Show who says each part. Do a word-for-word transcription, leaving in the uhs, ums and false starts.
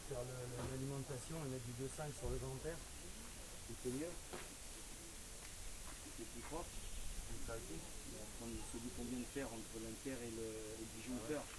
Speaker 1: faire l'alimentation et mettre du deux cents sur le grand père. C'est mieux. C'est plus propre. Comme ça aussi. On se dit combien de faire entre l'impair et le, le disjoncteur.